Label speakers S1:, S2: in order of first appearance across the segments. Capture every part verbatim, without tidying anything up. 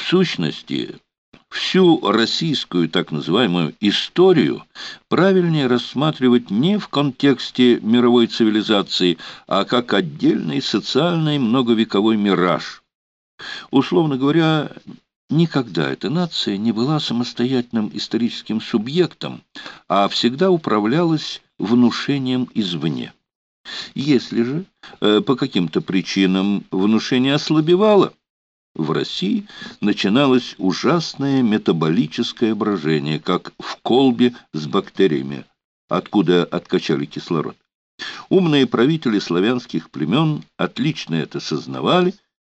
S1: сущности, всю российскую так называемую историю правильнее рассматривать не в контексте мировой цивилизации, а как отдельный социальный многовековой мираж. Условно говоря, никогда эта нация не была самостоятельным историческим субъектом, а всегда управлялась внушением извне. Если же э, по каким-то причинам внушение ослабевало, в России начиналось ужасное метаболическое брожение, как в колбе с бактериями, откуда откачали кислород. Умные правители славянских племен отлично это сознавали,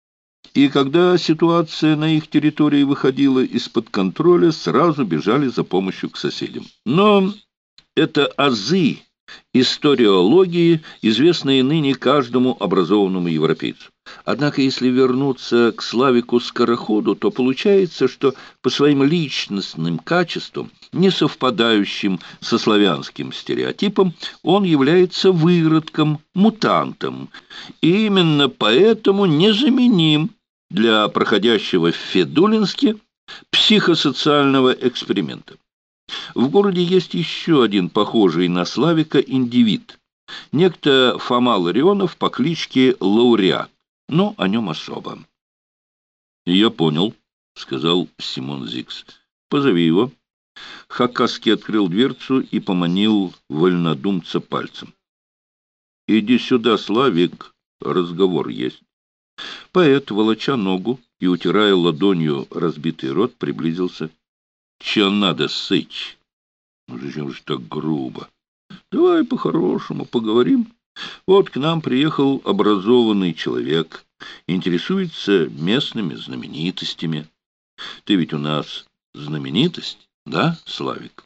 S1: и когда ситуация на их территории выходила из-под контроля, сразу бежали за помощью к соседям. Но это азы историологии, известные ныне каждому образованному европейцу. Однако, если вернуться к Славику Скороходу, то получается, что по своим личностным качествам, не совпадающим со славянским стереотипом, он является выродком, мутантом, и именно поэтому незаменим для проходящего в Федулинске психосоциального эксперимента. В городе есть еще один похожий на Славика индивид, некто Фома Ларионов по кличке Лауреат, но о нем особо. — Я понял, — сказал Симон Зикс. — Позови его. Хакасский открыл дверцу и поманил вольнодумца пальцем. — Иди сюда, Славик, разговор есть. Поэт, волоча ногу и утирая ладонью разбитый рот, приблизился. — Че надо, сыч? — Ну, зачем же так грубо? — Давай по-хорошему поговорим. Вот к нам приехал образованный человек, интересуется местными знаменитостями. Ты ведь у нас знаменитость, да, Славик?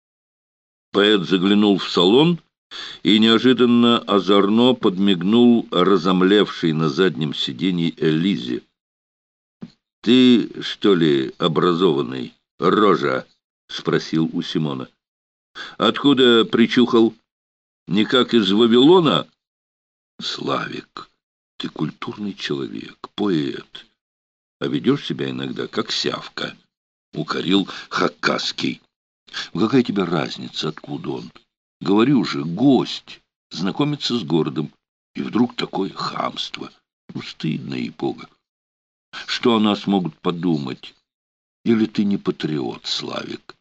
S1: Поэт заглянул в салон и неожиданно озорно подмигнул разомлевшей на заднем сиденье Элизе. — Ты, что ли, образованный, рожа? — спросил у Симона. — Откуда причухал? Никак из Вавилона? — Славик, ты культурный человек, поэт, а ведешь себя иногда как сявка, — укорил Хакасский. — Какая тебе разница, откуда он? Говорю же, гость, знакомится с городом, и вдруг такое хамство. Ну, стыдно, ей-богу. Что о нас могут подумать? Или ты не патриот, Славик?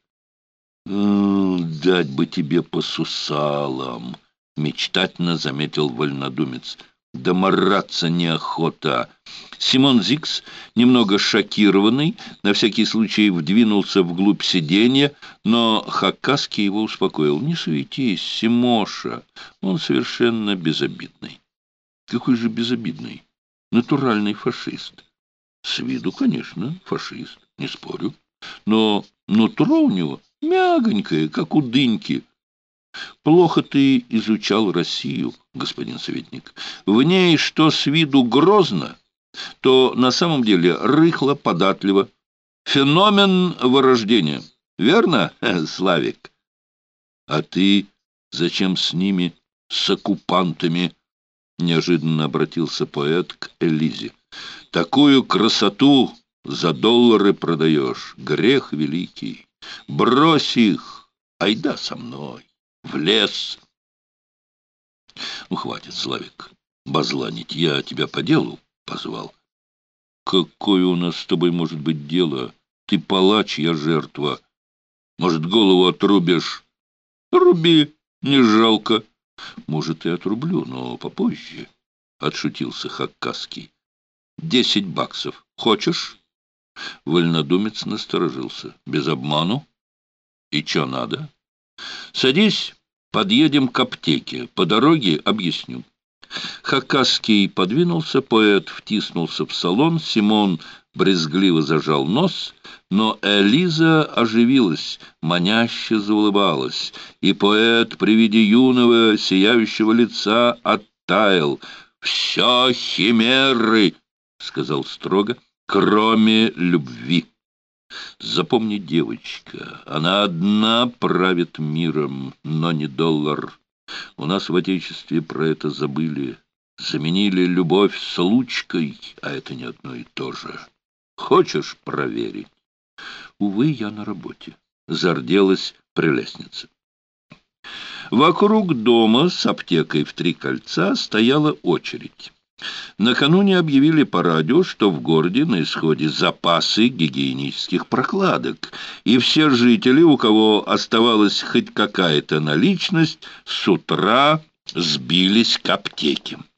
S1: — Дать бы тебе по сусалам, — мечтательно заметил вольнодумец. — Да мараться неохота. Симон Зикс, немного шокированный, на всякий случай вдвинулся вглубь сиденья, но Хакасский его успокоил. — Не суетись, Симоша, он совершенно безобидный. — Какой же безобидный? Натуральный фашист. — С виду, конечно, фашист, не спорю. Но нутро у него мягонькое, как у дыньки. Плохо ты изучал Россию, господин советник. В ней что с виду грозно, то на самом деле рыхло, податливо. Феномен вырождения. Верно, Славик? А ты зачем с ними, с оккупантами? Неожиданно обратился поэт к Элизе. Такую красоту за доллары продаешь. Грех великий. Брось их, айда со мной. В лес. Ну, хватит, Славик, базланить. Я тебя по делу позвал. Какое у нас с тобой может быть дело? Ты палач, я жертва. Может, голову отрубишь? Руби, не жалко. Может, и отрублю, но попозже. Отшутился Хакасский. Десять баксов. Хочешь? Вольнодумец насторожился. Без обману? И чё надо? Садись, подъедем к аптеке. По дороге объясню. Хакасский подвинулся, поэт втиснулся в салон, Симон брезгливо зажал нос, но Элиза оживилась, маняще заулыбалась, и поэт при виде юного сияющего лица оттаял. «Все химеры!» — сказал строго, — «кроме любви». Запомни, девочка, она одна правит миром, но не доллар. У нас в Отечестве про это забыли. Заменили любовь случкой, а это не одно и то же. Хочешь проверить? Увы, я на работе, зарделась прелестница. Вокруг дома с аптекой в три кольца стояла очередь. Накануне объявили по радио, что в городе на исходе запасы гигиенических прокладок, и все жители, у кого оставалась хоть какая-то наличность, с утра сбились к аптеке.